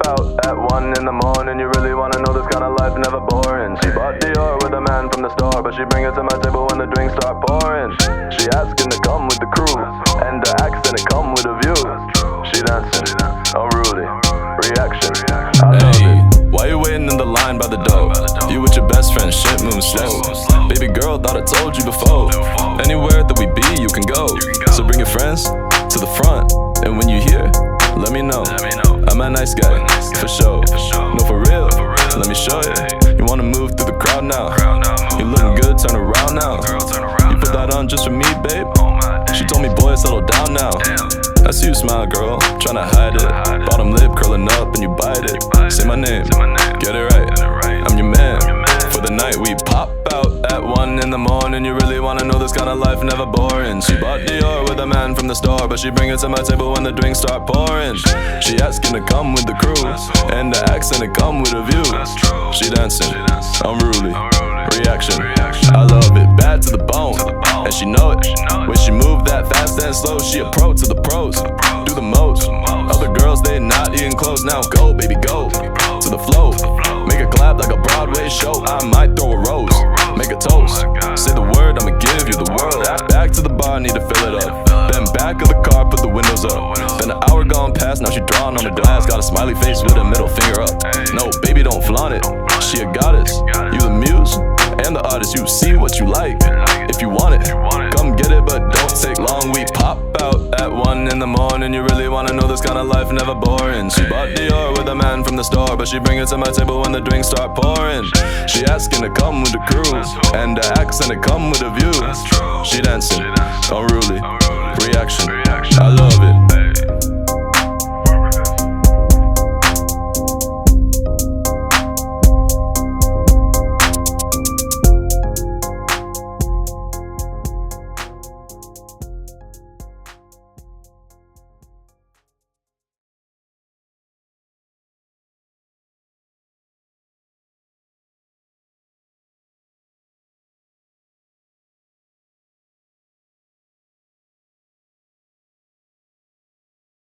out at 1 in the morning. You really wanna know this kind of life, never boring. She bought Dior with a man from the store, but she bring it to my table when the drinks start pouring. She asking to come with the crew, and the accent it come with a view. She dancing, unruly, reaction, I love it. Why you waiting in the line by the door? You with your best friend, shit moves slow. Baby girl, thought I told you before. Anywhere that we be, you can go. So bring your friends to the front, and when you hear, let me know. I'm a nice guy, for sure. No, for real, let me show you. You wanna move through the crowd now? You looking good, turn around now. You put that on just for me, babe? She told me, boy, settle down now. I see you smile, girl, tryna hide it. Bottom lip curling up and you bite it. Say my name, get it right, I'm your man. For the night we pop out at 1 in the morning. You really wanna know this kind of life, never boring. She bought Dior with a man from the store, but she bring it to my table when the drinks start pouring. She asking to come with the crew, and the accent it come with a view. She dancing, unruly, reaction, I love it, bad to the bone, and she know it. When she move that fast and slow, she a pro to the pros, do the most. Other girls, they not eating clothes. Now go, baby, go to the flow. Make a clap like a Broadway show. I might throw a rose, make a toast. Say the word, I'ma give you the world. Back to the bar, need to fill it up. Then back of the car, put the windows up. Then an hour gone past, now she drawing on the glass. Got a smiley face with a middle finger up. No, baby, don't flaunt it. She a goddess, you the muse and the artist. You see what you like, if you want it, come get it, but don't take long. We pop out at 1 in the morning. You really wanna know this kind of life, never boring. She bought Dior with a man from the store, but she bring it to my table when the drinks start pouring. She asking to come with the crew, and the accent it come with a view. She dancing, unruly, reaction, I love it.